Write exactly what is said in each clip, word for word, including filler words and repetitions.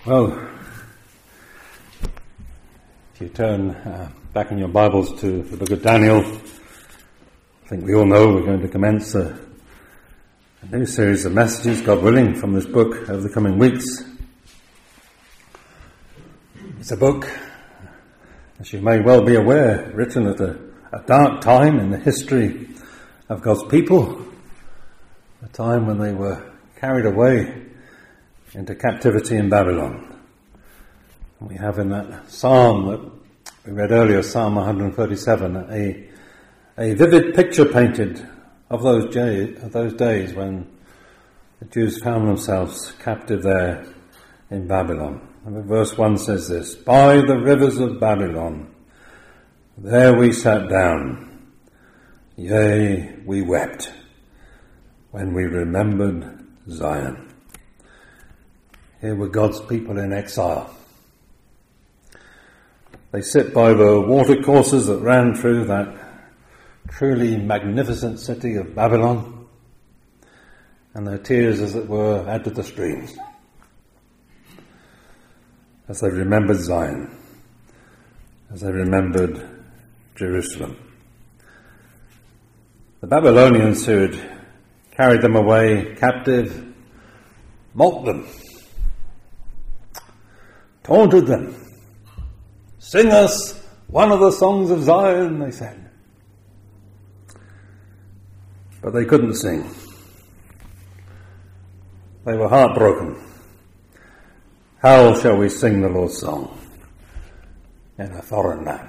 Well, if you turn uh, back in your Bibles to the book of Daniel, I think we all know we're going to commence a, a new series of messages, God willing, from this book over the coming weeks. It's a book, as you may well be aware, written at a, a dark time in the history of God's people, a time when they were carried away into captivity in Babylon. And we have in that psalm that we read earlier, Psalm one thirty-seven, a, a vivid picture painted of those, day, of those days when the Jews found themselves captive there in Babylon. And verse one says this: "By the rivers of Babylon, there we sat down, yea, we wept, when we remembered Zion." Here were God's people in exile. They sit by the watercourses that ran through that truly magnificent city of Babylon, and their tears, as it were, add to the streams as they remembered Zion, as they remembered Jerusalem. The Babylonians who had carried them away captive mocked them, taunted them. "Sing us one of the songs of Zion," they said. But they couldn't sing. They were heartbroken. How shall we sing the Lord's song in a foreign land?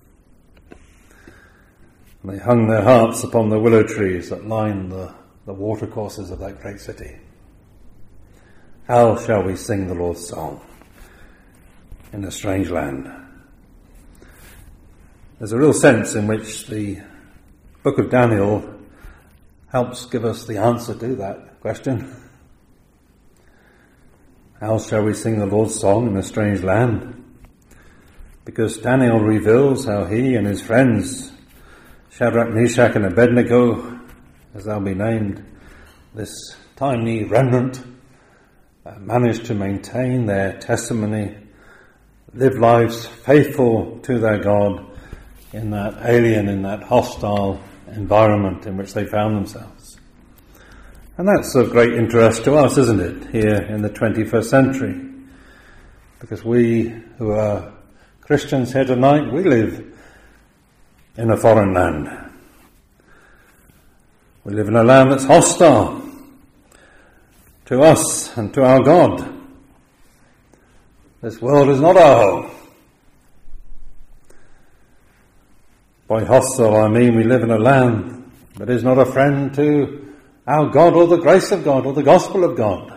And they hung their harps upon the willow trees that lined the, the watercourses of that great city. How shall we sing the Lord's song in a strange land? There's a real sense in which the book of Daniel helps give us the answer to that question. How shall we sing the Lord's song in a strange land? Because Daniel reveals how he and his friends, Shadrach, Meshach and Abednego, as they'll be named, this tiny remnant, uh, managed to maintain their testimony, live lives faithful to their God in that alien, in that hostile environment in which they found themselves. And that's of great interest to us, isn't it, here in the twenty-first century? Because we who are Christians here tonight, we live in a foreign land. We live in a land that's hostile to us and to our God. This world is not our home. By hostile, I mean we live in a land that is not a friend to our God or the grace of God or the gospel of God.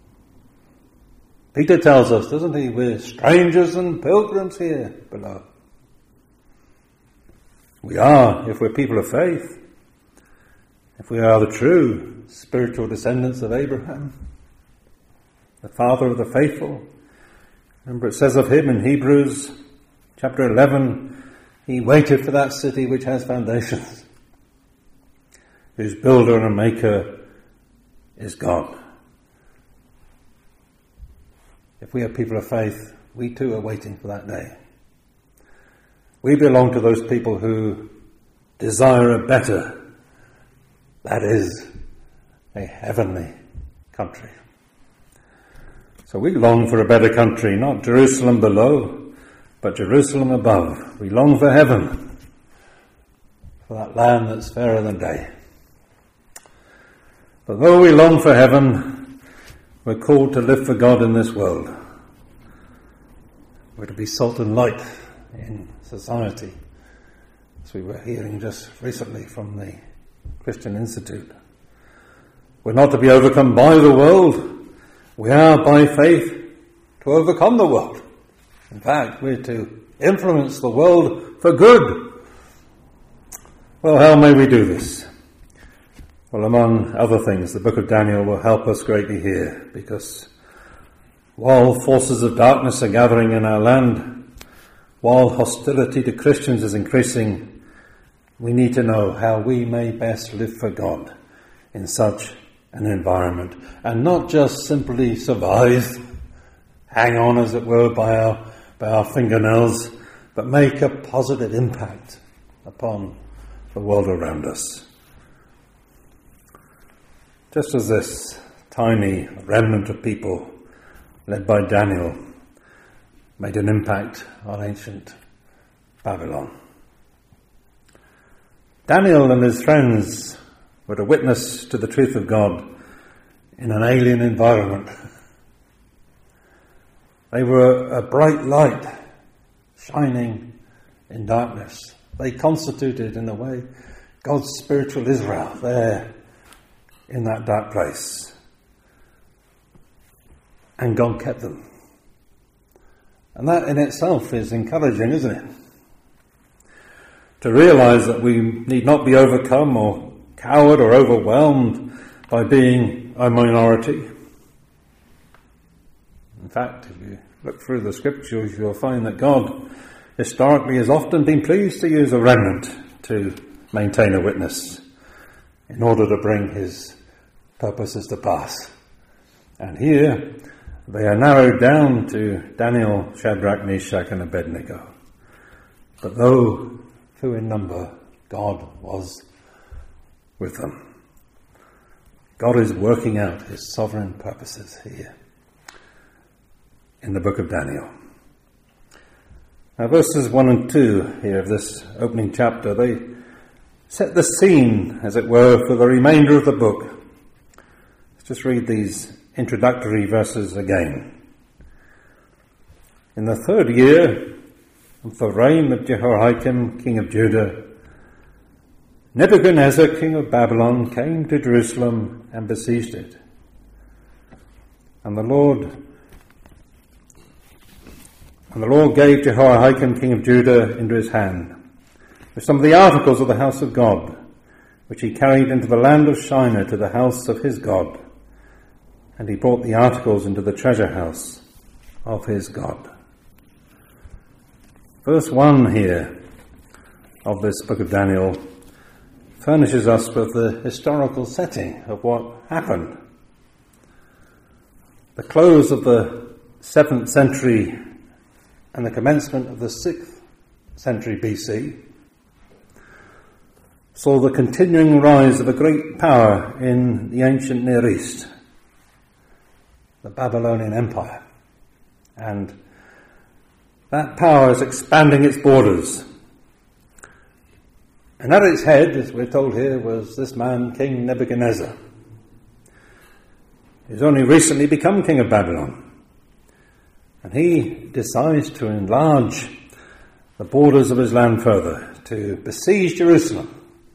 Peter tells us, doesn't he, we're strangers and pilgrims here below. We are, if we're people of faith, if we are the true spiritual descendants of Abraham, the father of the faithful. Remember, it says of him in Hebrews chapter eleven, he waited for that city which has foundations, whose builder and maker is God. If we are people of faith, we too are waiting for that day. We belong to those people who desire a better, that is, a heavenly country. So we long for a better country, not Jerusalem below, but Jerusalem above. We long for heaven, for that land that's fairer than day. But though we long for heaven, we're called to live for God in this world. We're to be salt and light in society, as we were hearing just recently from the Christian Institute. We're not to be overcome by the world. We are, by faith, to overcome the world. In fact, we're to influence the world for good. Well, how may we do this? Well, among other things, the book of Daniel will help us greatly here, because while forces of darkness are gathering in our land, while hostility to Christians is increasing, we need to know how we may best live for God in such an environment, and not just simply survive, hang on, as it were, by our, by our fingernails, but make a positive impact upon the world around us. Just as this tiny remnant of people, led by Daniel, made an impact on ancient Babylon. Daniel and his friends were a witness to the truth of God in an alien environment. They were a bright light shining in darkness. They constituted, in a way, God's spiritual Israel there in that dark place. And God kept them. And that in itself is encouraging, isn't it? To realize that we need not be overcome or cowed or overwhelmed by being a minority. In fact, if you look through the scriptures, you'll find that God historically has often been pleased to use a remnant to maintain a witness in order to bring his purposes to pass. And here they are narrowed down to Daniel, Shadrach, Meshach and Abednego. But though few in number, God was with them. God is working out his sovereign purposes here in the book of Daniel. Now verses one and two here of this opening chapter, they set the scene, as it were, for the remainder of the book. Let's just read these introductory verses again. In the third year of the reign of Jehoiakim, king of Judah, Nebuchadnezzar, king of Babylon, came to Jerusalem and besieged it. And the Lord and the Lord gave Jehoiakim, king of Judah, into his hand, with some of the articles of the house of God, which he carried into the land of Shinar to the house of his God. And he brought the articles into the treasure house of his God. Verse one here of this book of Daniel furnishes us with the historical setting of what happened. The close of the seventh century and the commencement of the sixth century B C saw the continuing rise of a great power in the ancient Near East, the Babylonian Empire. And that power is expanding its borders. And at its head, as we're told here, was this man, King Nebuchadnezzar. He's only recently become king of Babylon. And he decides to enlarge the borders of his land further, to besiege Jerusalem.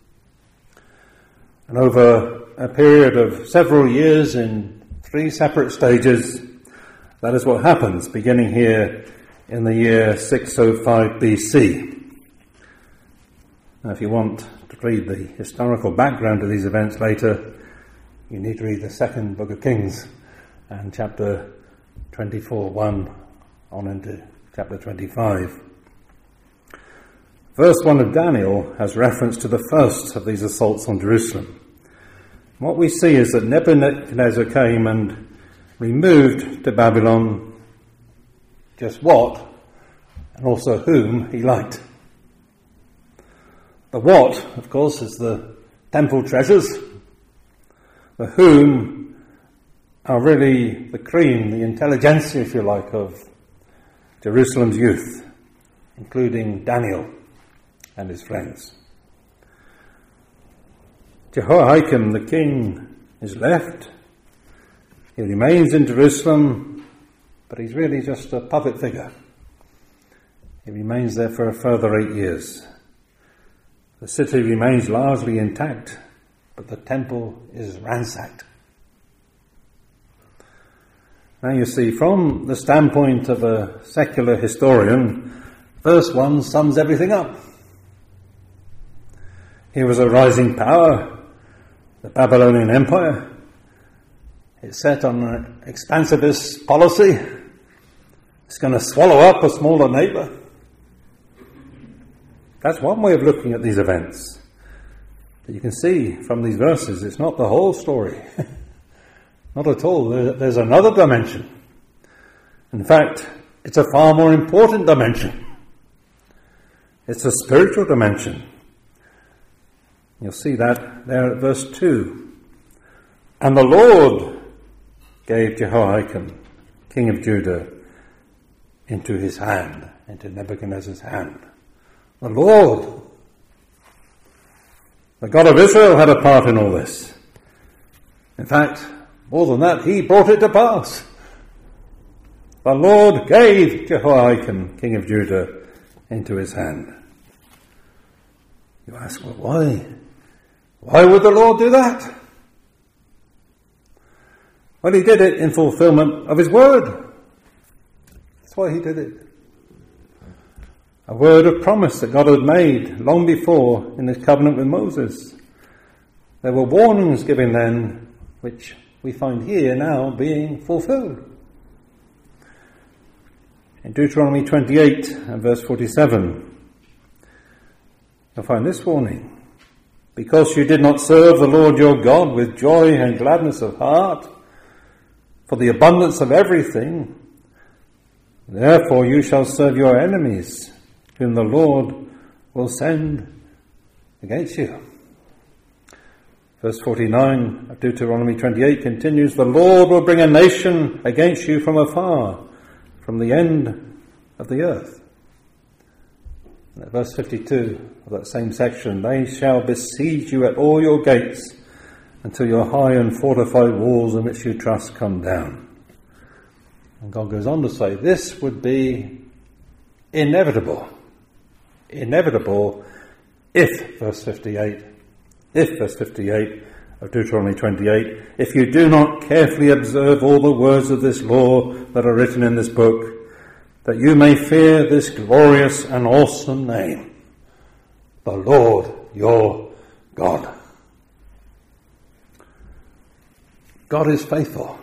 And over a period of several years in three separate stages, that is what happens, beginning here in the year six oh five B C. Now, if you want to read the historical background to these events later, you need to read the second book of Kings and chapter twenty-four, one on into chapter twenty-five. Verse one of Daniel has reference to the first of these assaults on Jerusalem. What we see is that Nebuchadnezzar came and removed to Babylon just what, and also whom, he liked. The what, of course, is the temple treasures. The whom are really the cream, the intelligentsia, if you like, of Jerusalem's youth, including Daniel and his friends. Jehoiakim, the king, is left. He remains in Jerusalem, but he's really just a puppet figure. He remains there for a further eight years. The city remains largely intact, but the temple is ransacked. Now you see, from the standpoint of a secular historian, verse one sums everything up. Here was a rising power, the Babylonian Empire. It's set on an expansivist policy. It's going to swallow up a smaller neighbour. That's one way of looking at these events. But you can see from these verses, it's not the whole story. Not at all. There's another dimension. In fact, it's a far more important dimension. It's a spiritual dimension. You'll see that there at verse two. And the Lord gave Jehoiakim, king of Judah, into his hand, into Nebuchadnezzar's hand. The Lord, the God of Israel, had a part in all this. In fact, more than that, he brought it to pass. The Lord gave Jehoiakim, king of Judah, into his hand. You ask, well, why? Why would the Lord do that? Well, he did it in fulfillment of his word. That's why he did it. A word of promise that God had made long before in his covenant with Moses. There were warnings given then, which we find here now being fulfilled. In Deuteronomy twenty-eight and verse forty-seven, you'll find this warning. Because you did not serve the Lord your God with joy and gladness of heart, for the abundance of everything, therefore you shall serve your enemies, whom the Lord will send against you. Verse forty-nine of Deuteronomy twenty-eight continues, the Lord will bring a nation against you from afar, from the end of the earth. And at verse fifty-two of that same section, they shall besiege you at all your gates until your high and fortified walls in which you trust come down. And God goes on to say, this would be inevitable. Inevitable if, verse fifty-eight, if, verse fifty-eight of Deuteronomy twenty-eight, if you do not carefully observe all the words of this law that are written in this book, that you may fear this glorious and awesome name, the Lord your God. God is faithful.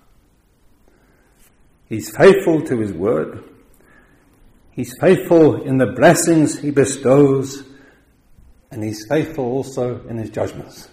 He's faithful to his word. He's faithful in the blessings he bestows, and he's faithful also in his judgments.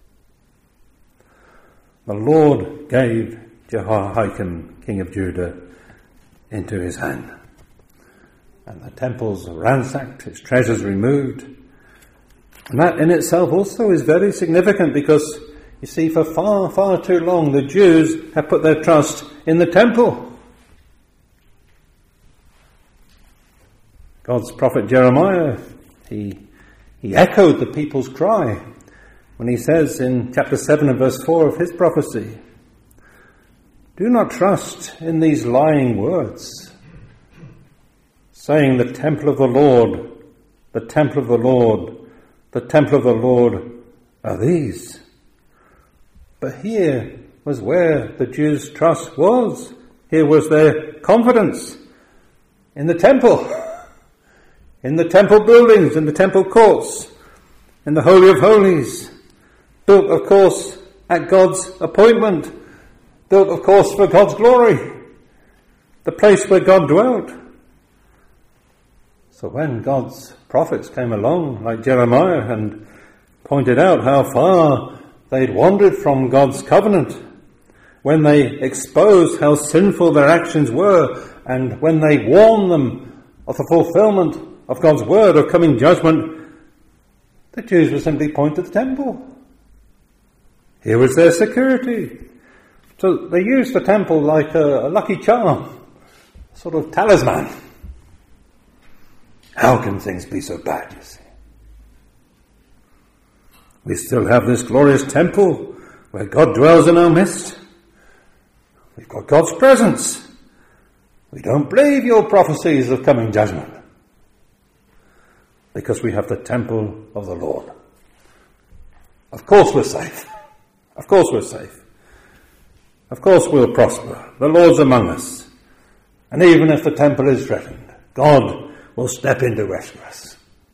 The Lord gave Jehoiakim, king of Judah, into his hand. And the temples ransacked, its treasures removed. And that in itself also is very significant because, you see, for far, far too long the Jews have put their trust in the temple. God's prophet Jeremiah, he, he echoed the people's cry when he says in chapter seven and verse four of his prophecy, do not trust in these lying words, saying the temple of the Lord, the temple of the Lord, the temple of the Lord are these. But here was where the Jews' trust was. Here was their confidence in the temple, in the temple buildings, in the temple courts, in the Holy of Holies, built, of course, at God's appointment, built, of course, for God's glory, the place where God dwelt. So when God's prophets came along, like Jeremiah, and pointed out how far they'd wandered from God's covenant, when they exposed how sinful their actions were, and when they warned them of the fulfillment of God's word of coming judgment, the Jews would simply point to the temple. Here was their security. So they used the temple like a, a lucky charm, sort of talisman. How can things be so bad, you see? We still have this glorious temple where God dwells in our midst. We've got God's presence. We don't believe your prophecies of coming judgment because we have the temple of the Lord. Of course we're safe. Of course we're safe. Of course we'll prosper. The Lord's among us. And even if the temple is threatened, God will step in to rescue us.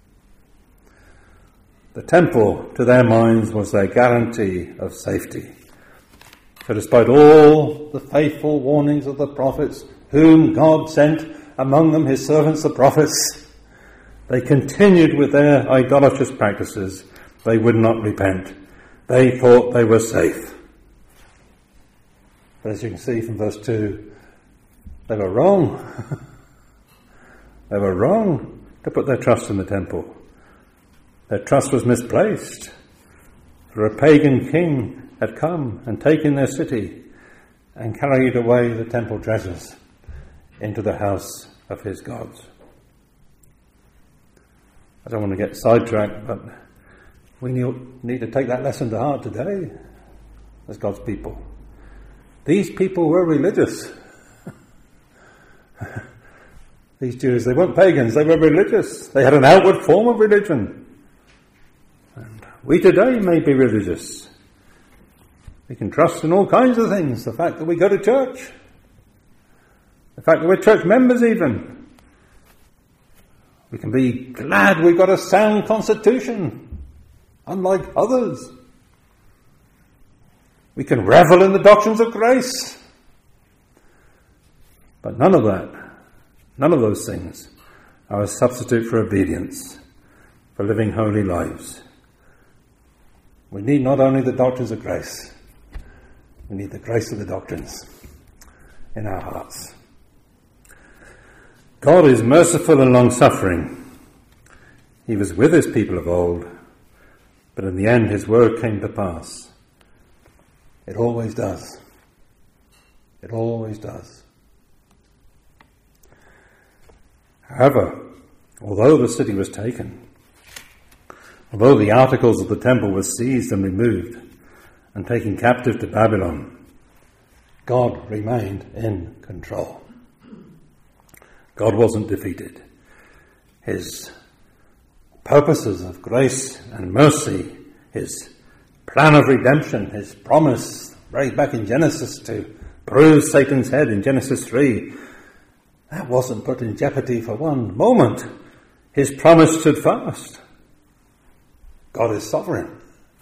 The temple, to their minds, was their guarantee of safety. For despite all the faithful warnings of the prophets, whom God sent among them his servants the prophets, they continued with their idolatrous practices. They would not repent. They thought they were safe. But as you can see from verse two, They were wrong. They were wrong to put their trust in the temple. Their trust was misplaced. For a pagan king had come and taken their city and carried away the temple treasures into the house of his gods. I don't want to get sidetracked, but we need to take that lesson to heart today as God's people. These people were religious. These Jews, they weren't pagans, they were religious. They had an outward form of religion. And we today may be religious. We can trust in all kinds of things. The fact that we go to church. The fact that we're church members even. We can be glad we've got a sound constitution, unlike others. We can revel in the doctrines of grace. But none of that, none of those things are a substitute for obedience, for living holy lives. We need not only the doctrines of grace, we need the grace of the doctrines in our hearts. God is merciful and long-suffering. He was with his people of old, but in the end his word came to pass. It always does. It always does. However, although the city was taken, although the articles of the temple were seized and removed and taken captive to Babylon, God remained in control. God wasn't defeated. His purposes of grace and mercy, his plan of redemption, his promise right back in Genesis to bruise Satan's head in Genesis three, that wasn't put in jeopardy for one moment. His promise stood fast. God is sovereign.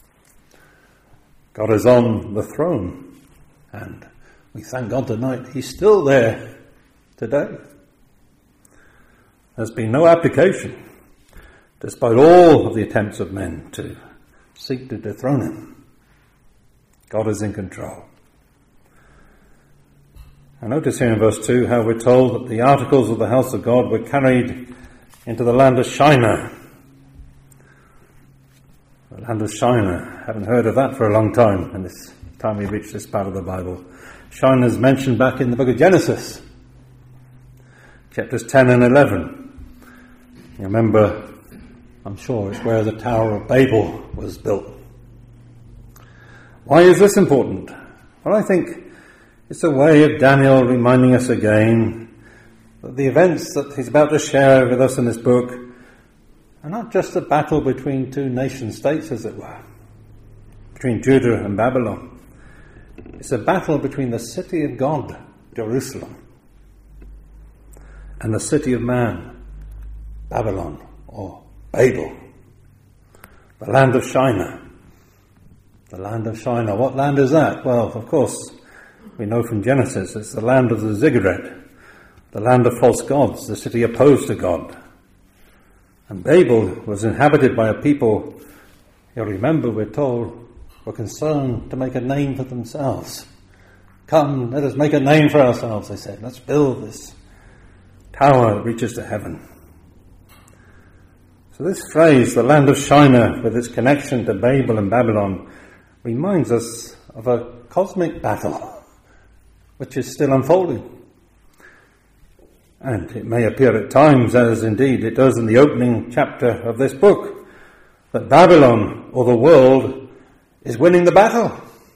God is on the throne. And we thank God tonight he's still there today. There's been no abdication, despite all of the attempts of men to seek to dethrone him. God is in control. I notice here in verse two how we're told that the articles of the house of God were carried into the land of Shinar. The land of Shinar. Haven't heard of that for a long time, and this time we reach this part of the Bible. Shinar is mentioned back in the book of Genesis, chapters ten and eleven. You remember, I'm sure it's where the Tower of Babel was built. Why is this important? Well, I think it's a way of Daniel reminding us again that the events that he's about to share with us in this book are not just a battle between two nation states, as it were, between Judah and Babylon. It's a battle between the city of God, Jerusalem, and the city of man, Babylon, or Babel, the land of Shinar. The land of Shinar. What land is that? Well, of course, we know from Genesis, it's the land of the ziggurat, the land of false gods, the city opposed to God. And Babel was inhabited by a people, you'll remember we're told, were concerned to make a name for themselves. Come, let us make a name for ourselves, they said. Let's build this tower that reaches to heaven. So this phrase, the land of Shinar, with its connection to Babel and Babylon, reminds us of a cosmic battle, which is still unfolding. And it may appear at times, as indeed it does in the opening chapter of this book, that Babylon, or the world, is winning the battle.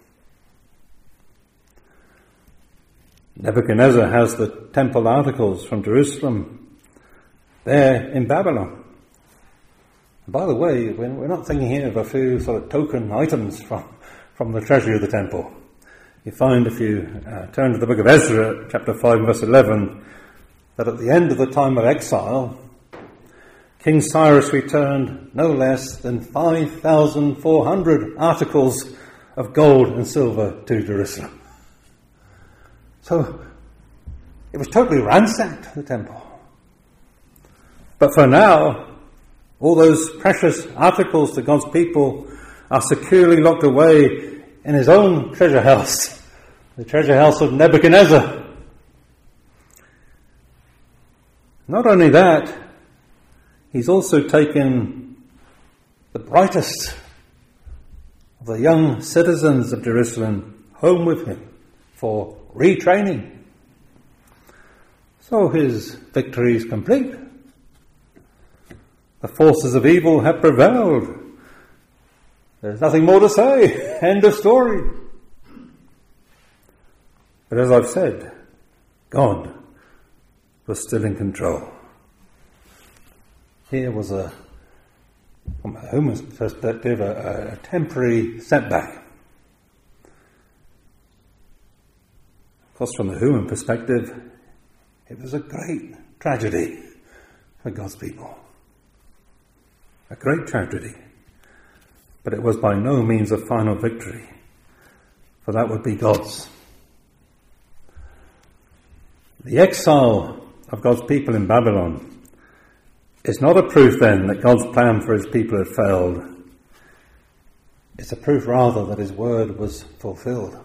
Nebuchadnezzar has the temple articles from Jerusalem there in Babylon. And by the way, we're not thinking here of a few sort of token items from, from the treasury of the temple. You find, if you uh, turn to the book of Ezra, chapter five, verse eleven, that at the end of the time of exile, King Cyrus returned no less than five thousand four hundred articles of gold and silver to Jerusalem. So, it was totally ransacked, the temple. But for now, all those precious articles to God's people are securely locked away in his own treasure house, the treasure house of Nebuchadnezzar. Not only that, he's also taken the brightest of the young citizens of Jerusalem home with him for retraining. So his victory is complete. The forces of evil have prevailed. There's nothing more to say. End of story. But as I've said, God was still in control. Here was a, from a human perspective, a, a temporary setback. Of course, from the human perspective, it was a great tragedy for God's people. A great tragedy. But it was by no means a final victory, for that would be God's. The exile of God's people in Babylon is not a proof then that God's plan for his people had failed. It's a proof rather that his word was fulfilled.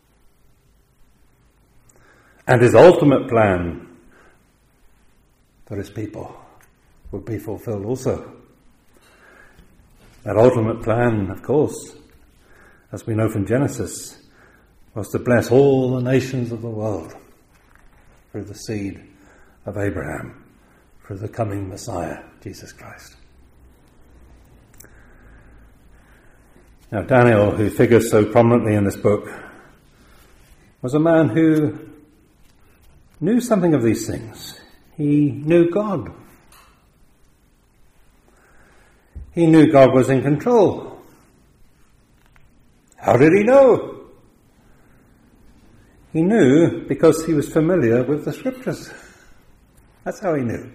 And his ultimate plan for his people would be fulfilled also. That ultimate plan, of course, as we know from Genesis, was to bless all the nations of the world through the seed of Abraham, through the coming Messiah, Jesus Christ. Now, Daniel, who figures so prominently in this book, was a man who knew something of these things. He knew God. He knew God was in control. How did he know? He knew because he was familiar with the scriptures. That's how he knew.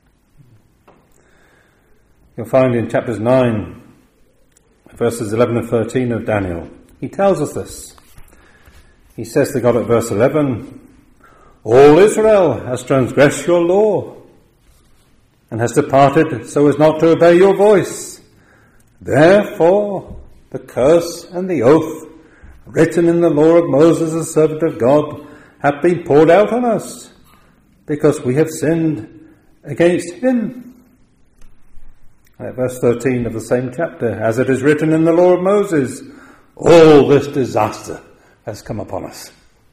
You'll find in chapters nine, verses eleven and thirteen of Daniel, he tells us this. He says to God at verse eleven, "All Israel has transgressed your law and has departed so as not to obey your voice. Therefore, the curse and the oath written in the law of Moses, the servant of God, have been poured out on us, because we have sinned against him." At verse thirteen of the same chapter, "As it is written in the law of Moses, all this disaster has come upon us."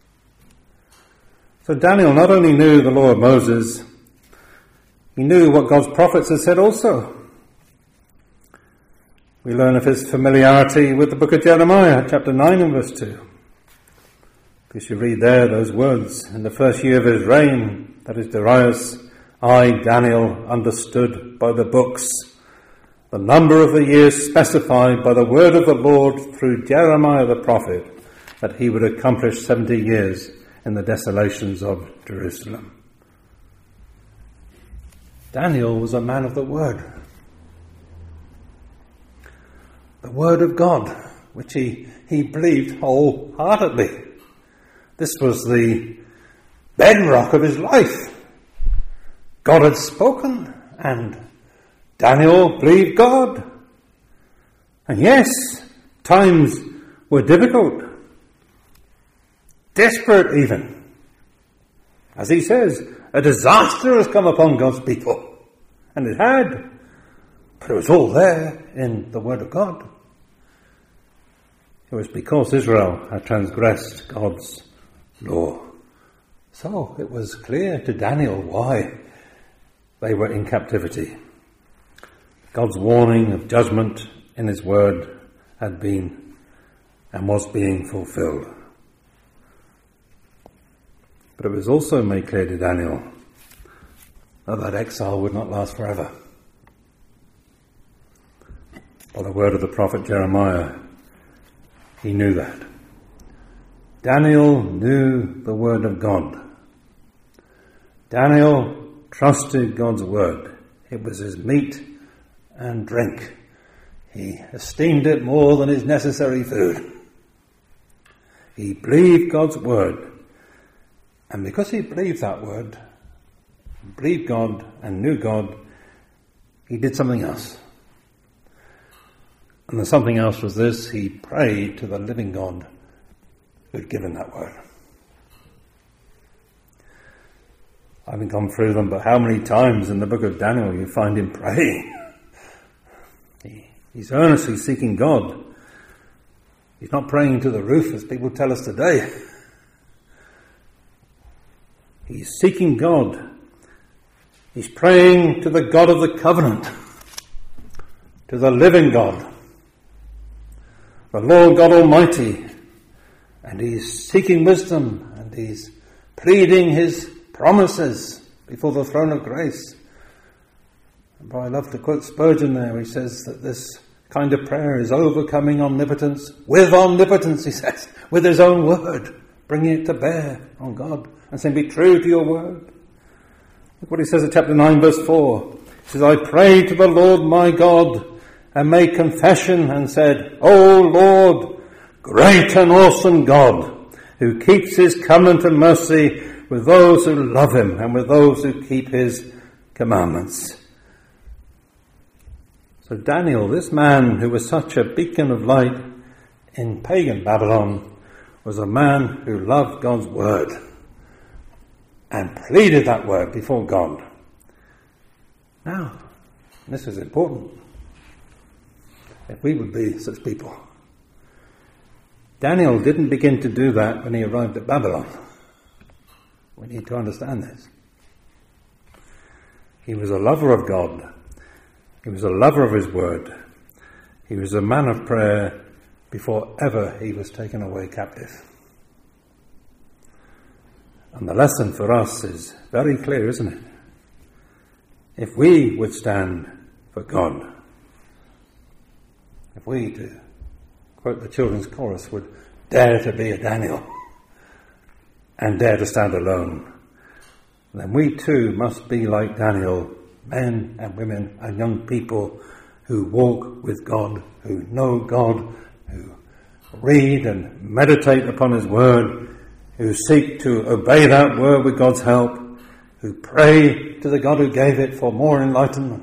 So Daniel not only knew the law of Moses, he knew what God's prophets had said also. We learn of his familiarity with the book of Jeremiah, chapter nine and verse two. Because you read there those words, "In the first year of his reign, that is Darius, I, Daniel, understood by the books the number of the years specified by the word of the Lord through Jeremiah the prophet, that he would accomplish seventy years in the desolations of Jerusalem." Daniel was a man of the word. The word of God, which he, he believed wholeheartedly. This was the bedrock of his life. God had spoken, and Daniel believed God. And yes, times were difficult, desperate even. As he says, a disaster has come upon God's people. And it had. But it was all there in the Word of God. It was because Israel had transgressed God's law. So it was clear to Daniel why they were in captivity. God's warning of judgment in his word had been and was being fulfilled. But it was also made clear to Daniel that that exile would not last forever. By the word of the prophet Jeremiah, he knew that. Daniel knew the word of God. Daniel trusted God's word. It was his meat and drink. He esteemed it more than his necessary food. He believed God's word. And because he believed that word, believed God and knew God, he did something else. And the something else was this: he prayed to the living God who had given that word. I haven't gone through them, but how many times in the book of Daniel you find him praying? He, he's earnestly seeking God. He's not praying to the roof as people tell us today. He's seeking God. He's praying to the God of the covenant, to the living God, the Lord God Almighty, and he's seeking wisdom, and he's pleading his promises before the throne of grace. And I love to quote Spurgeon there. He says that this kind of prayer is overcoming omnipotence with omnipotence, he says, with his own word, bringing it to bear on God and saying, be true to your word. Look what he says in chapter nine, verse four. He says, I prayed to the Lord my God and made confession and said, O Lord, great and awesome God, who keeps his covenant and mercy with those who love him and with those who keep his commandments. So Daniel, this man who was such a beacon of light in pagan Babylon, was a man who loved God's word and pleaded that word before God. Now, this is important. If we would be such people. Daniel didn't begin to do that when he arrived at Babylon. We need to understand this. He was a lover of God. He was a lover of his word. He was a man of prayer before ever he was taken away captive. And the lesson for us is very clear, isn't it? If we would stand for God, if we, to quote the children's chorus, would dare to be a Daniel and dare to stand alone, then we too must be like Daniel, men and women and young people who walk with God, who know God, who read and meditate upon his word, who seek to obey that word with God's help, who pray to the God who gave it for more enlightenment.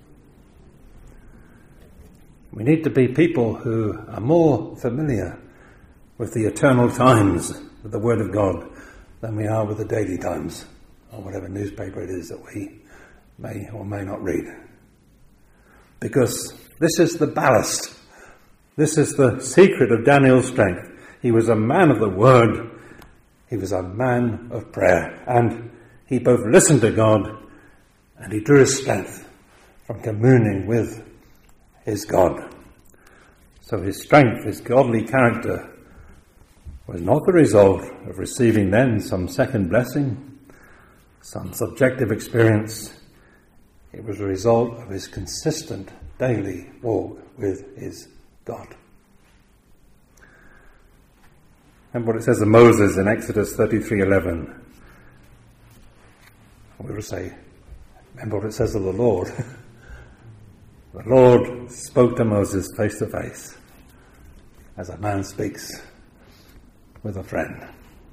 We need to be people who are more familiar with the eternal times of the Word of God than we are with the daily times, or whatever newspaper it is that we may or may not read. Because this is the ballast. This is the secret of Daniel's strength. He was a man of the Word. He was a man of prayer. And he both listened to God and he drew his strength from communing with his God. So his strength, his godly character, was not the result of receiving then some second blessing, some subjective experience. It was a result of his consistent daily walk with his God. Remember what it says of Moses in Exodus thirty-three eleven. We will say, remember what it says of the Lord. The Lord spoke to Moses face to face, as a man speaks with a friend.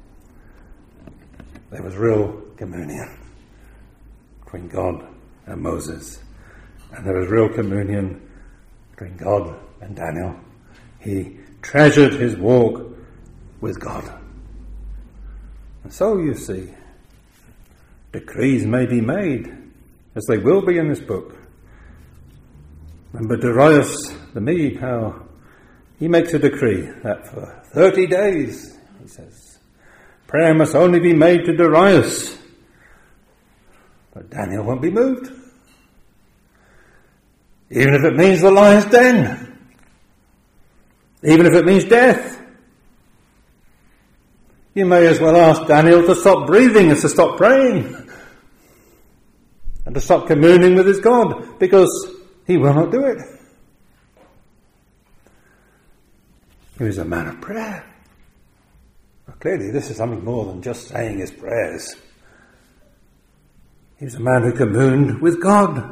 There was real communion between God and Moses. And there was real communion between God and Daniel. He treasured his walk with God. And so you see, decrees may be made, as they will be in this book. Remember Darius the Mede, how he makes a decree that for thirty days, he says, prayer must only be made to Darius. But Daniel won't be moved. Even if it means the lion's den. Even if it means death. You may as well ask Daniel to stop breathing as to stop praying. And to stop communing with his God, because he will not do it. He was a man of prayer. Well, clearly this is something more than just saying his prayers. He was a man who communed with God.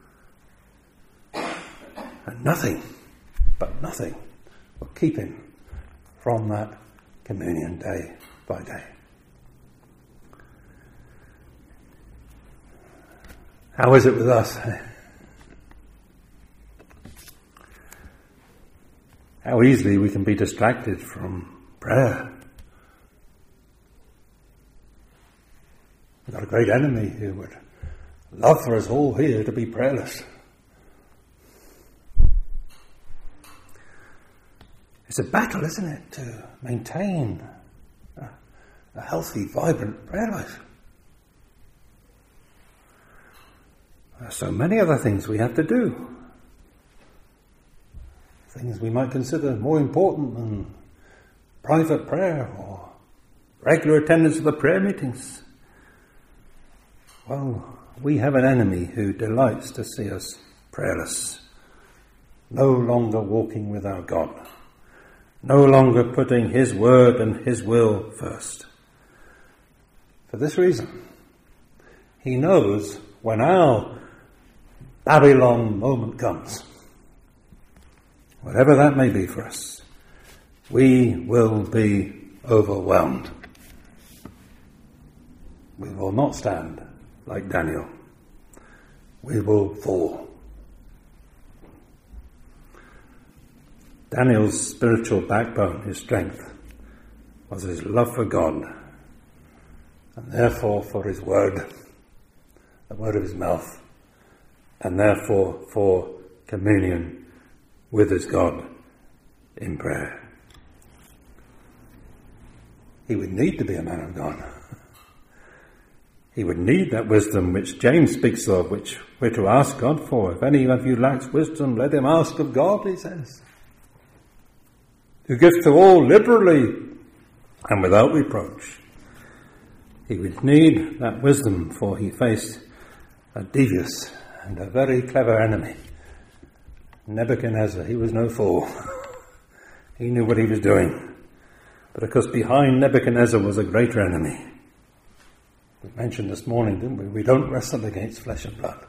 And nothing, but nothing, will keep him from that communion day by day. How is it with us? How easily we can be distracted from prayer. We've got a great enemy who would love for us all here to be prayerless. It's a battle, isn't it, to maintain a, a healthy, vibrant prayer life. There are so many other things we have to do. Things we might consider more important than private prayer or regular attendance at the prayer meetings. Well, we have an enemy who delights to see us prayerless, no longer walking with our God, no longer putting his word and his will first. For this reason, he knows when our Babylon moment comes, whatever that may be for us, we will be overwhelmed. We will not stand like Daniel. We will fall. Daniel's spiritual backbone, his strength, was his love for God, and therefore for his word, the word of his mouth, and therefore for communion with his God in prayer. He would need to be a man of God. He would need that wisdom which James speaks of, which we're to ask God for. If any of you lacks wisdom, let him ask of God, he says, who gives to all liberally and without reproach. He would need that wisdom, for he faced a devious and a very clever enemy. Nebuchadnezzar, he was no fool. He knew what he was doing. But of course behind Nebuchadnezzar was a greater enemy. We mentioned this morning, didn't we? We don't wrestle against flesh and blood.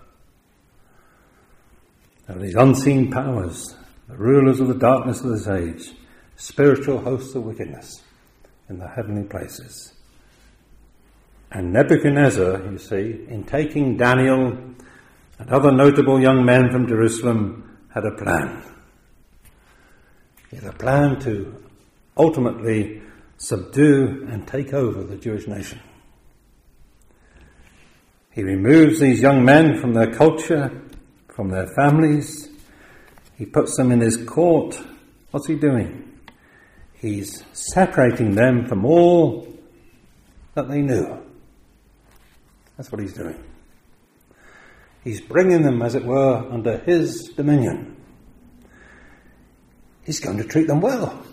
There are these unseen powers, the rulers of the darkness of this age, spiritual hosts of wickedness in the heavenly places. And Nebuchadnezzar, you see, in taking Daniel and other notable young men from Jerusalem, had a plan. He had a plan to ultimately subdue and take over the Jewish nation. He removes these young men from their culture, from their families. He puts them in his court. What's he doing? He's separating them from all that they knew. That's what he's doing. He's bringing them, as it were, under his dominion. He's going to treat them well.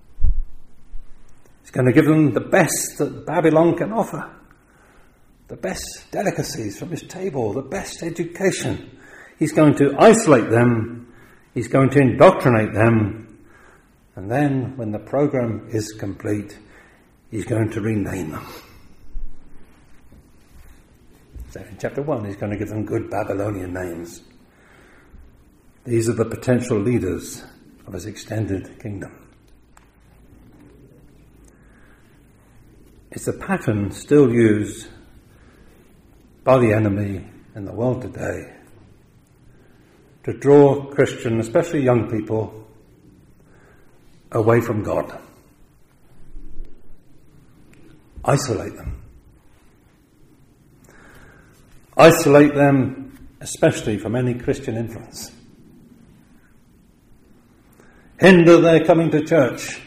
He's going to give them the best that Babylon can offer. The best delicacies from his table, the best education. He's going to isolate them. He's going to indoctrinate them. And then, when the program is complete, he's going to rename them. So in chapter one, he's going to give them good Babylonian names. These are the potential leaders of his extended kingdom. It's a pattern still used by the enemy in the world today to draw Christian, especially young people, away from God. Isolate them. Isolate them, especially from any Christian influence. Hinder their coming to church.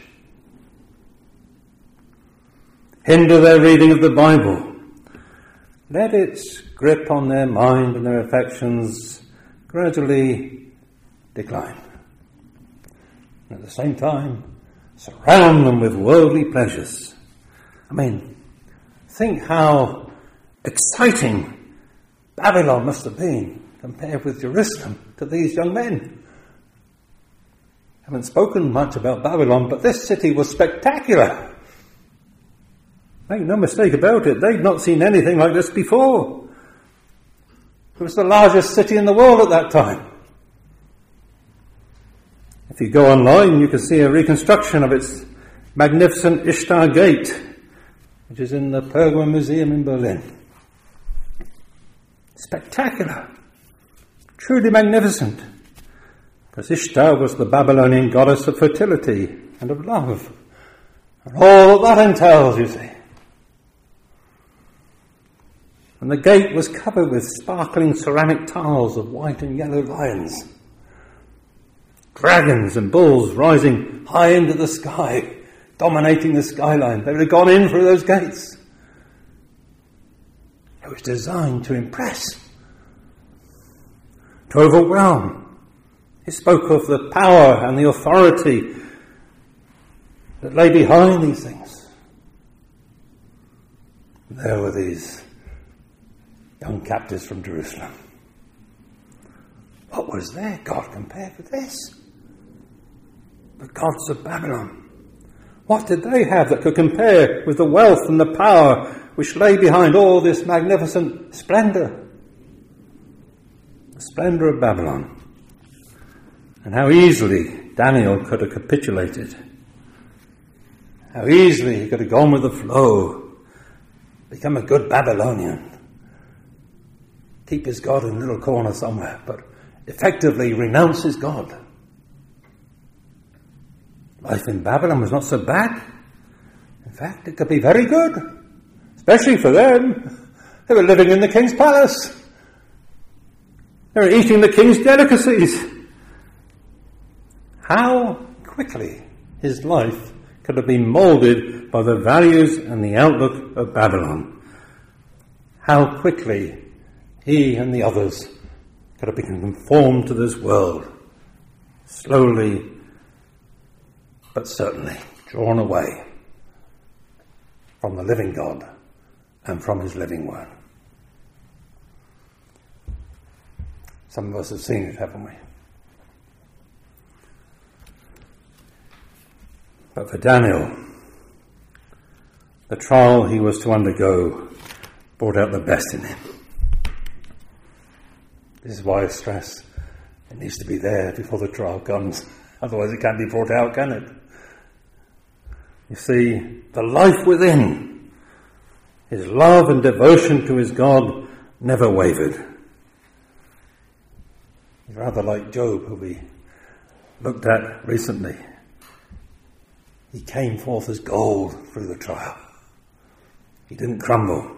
Hinder their reading of the Bible. Let its grip on their mind and their affections gradually decline. And at the same time, surround them with worldly pleasures. I mean, think how exciting Babylon must have been compared with Jerusalem to these young men. I haven't spoken much about Babylon, but this city was spectacular. Make no mistake about it, they'd not seen anything like this before. It was the largest city in the world at that time. If you go online, you can see a reconstruction of its magnificent Ishtar Gate, which is in the Pergamon Museum in Berlin. Spectacular. Truly magnificent. Because Ishtar was the Babylonian goddess of fertility and of love. And all that that entails, you see. And the gate was covered with sparkling ceramic tiles of white and yellow lions. Dragons and bulls rising high into the sky, dominating the skyline. They would have gone in through those gates. It was designed to impress, to overwhelm. It spoke of the power and the authority that lay behind these things. And there were these young captives from Jerusalem. What was their God compared with this? The gods of Babylon. What did they have that could compare with the wealth and the power which lay behind all this magnificent splendour? The splendour of Babylon. And how easily Daniel could have capitulated. How easily he could have gone with the flow, become a good Babylonian, keep his God in a little corner somewhere, but effectively renounce his God. Life in Babylon was not so bad. In fact, it could be very good, especially for them. They were living in the king's palace. They were eating the king's delicacies. How quickly his life could have been moulded by the values and the outlook of Babylon. How quickly he and the others could have been conformed to this world, slowly but certainly drawn away from the living God and from his living word. Some of us have seen it, haven't we? But for Daniel, the trial he was to undergo brought out the best in him. This is why I stress it needs to be there before the trial comes. Otherwise it can't be brought out, can it? You see, the life within, his love and devotion to his God never wavered. He's rather like Job, who we looked at recently. He came forth as gold through the trial. He didn't crumble.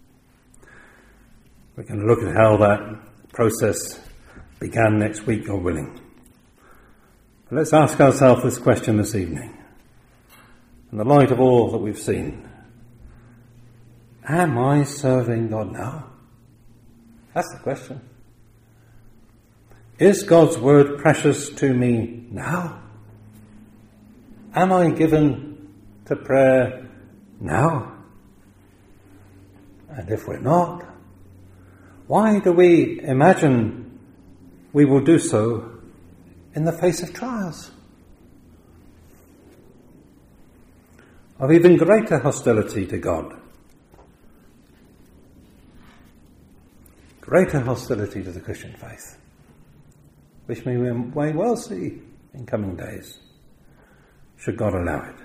We're going to look at how that process began next week, God willing. But let's ask ourselves this question this evening. In the light of all that we've seen, am I serving God now? That's the question. Is God's word precious to me now? Am I given to prayer now? And if we're not, why do we imagine we will do so in the face of trials? Of even greater hostility to God. Greater hostility to the Christian faith, which we may well see in coming days, should God allow it.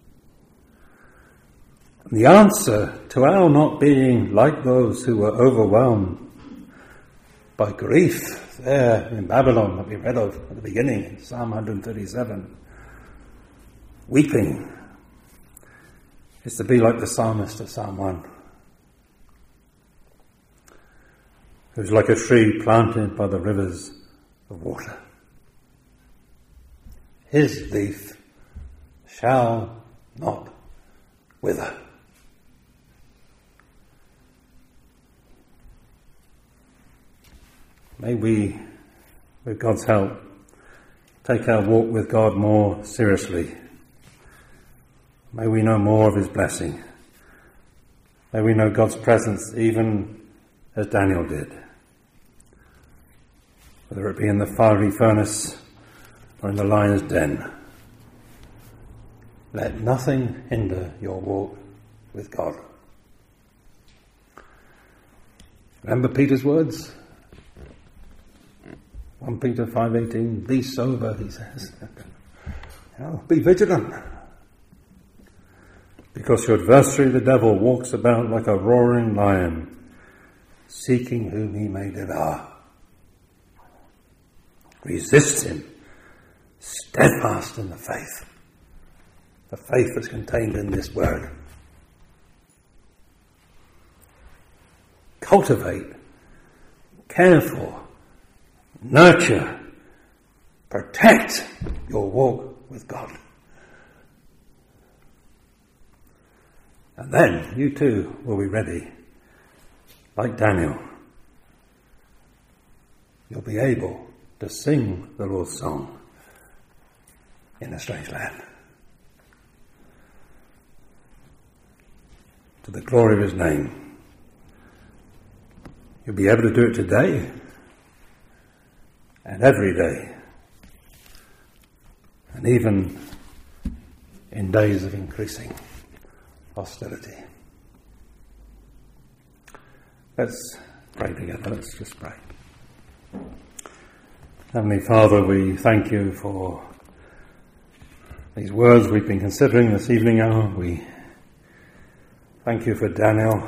The answer to our not being like those who were overwhelmed by grief there in Babylon that we read of at the beginning in Psalm one thirty-seven, weeping, is to be like the psalmist of Psalm one, who's like a tree planted by the rivers of water. His leaf shall not wither. May we, with God's help, take our walk with God more seriously. May we know more of his blessing. May we know God's presence even as Daniel did. Whether it be in the fiery furnace or in the lion's den. Let nothing hinder your walk with God. Remember Peter's words? First Peter five eighteen, be sober, he says. You know, be vigilant. Because your adversary, the devil, walks about like a roaring lion, seeking whom he may devour. Resist him, steadfast in the faith. The faith that's contained in this word. cultivate, care for, nurture, protect your walk with God. And then you too will be ready, like Daniel. You'll be able to sing the Lord's song in a strange land, to the glory of his name. You'll be able to do it today and every day, and even in days of increasing hostility. Let's pray together. Let's just pray. Heavenly Father, we thank you for these words we've been considering this evening hour. We thank you for Daniel.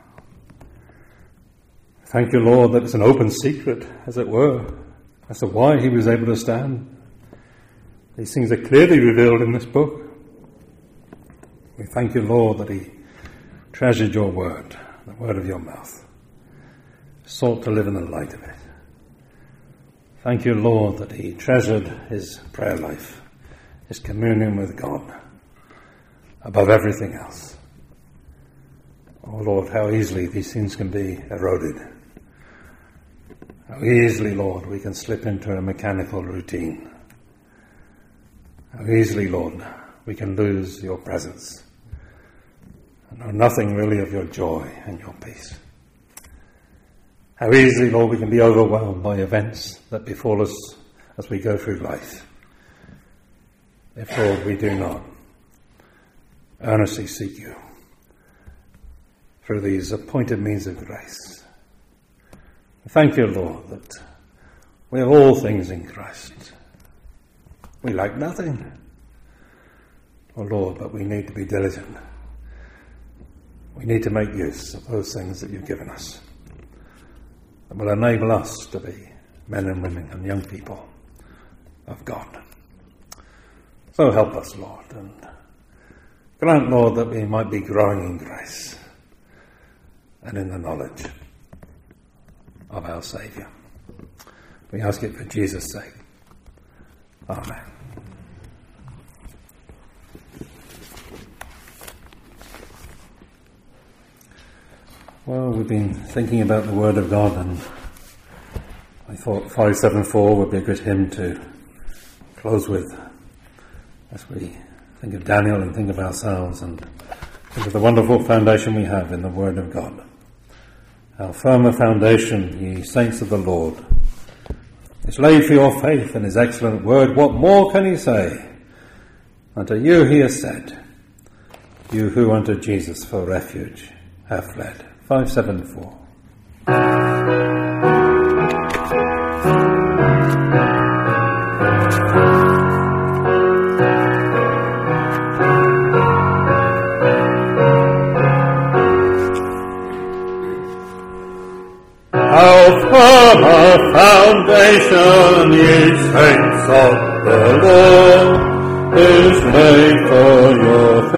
Thank you, Lord, that it's an open secret, as it were, as to why he was able to stand. These things are clearly revealed in this book. We thank you, Lord, that he treasured your word, the word of your mouth, sought to live in the light of it. Thank you, Lord, that he treasured his prayer life, his communion with God, above everything else. Oh, Lord, how easily these things can be eroded. How easily, Lord, we can slip into a mechanical routine. How easily, Lord, we can lose your presence and know nothing really of your joy and your peace. How easily, Lord, we can be overwhelmed by events that befall us as we go through life. If, Lord, we do not earnestly seek you through these appointed means of grace. Thank you, Lord, that we have all things in Christ. We lack nothing. Oh, Lord, but we need to be diligent. We need to make use of those things that you've given us that will enable us to be men and women and young people of God. So help us, Lord, and grant, Lord, that we might be growing in grace and in the knowledge of our Saviour. We ask it for Jesus' sake. Amen. Well, we've been thinking about the Word of God, and I thought five seven four would be a good hymn to close with as we think of Daniel and think of ourselves and think of the wonderful foundation we have in the Word of God. How firm a foundation, ye saints of the Lord, is laid for your faith in his excellent word. What more can he say? Unto you he has said, you who unto Jesus for refuge have fled. five seven four. How firm a foundation, ye saints of the Lord, is laid for your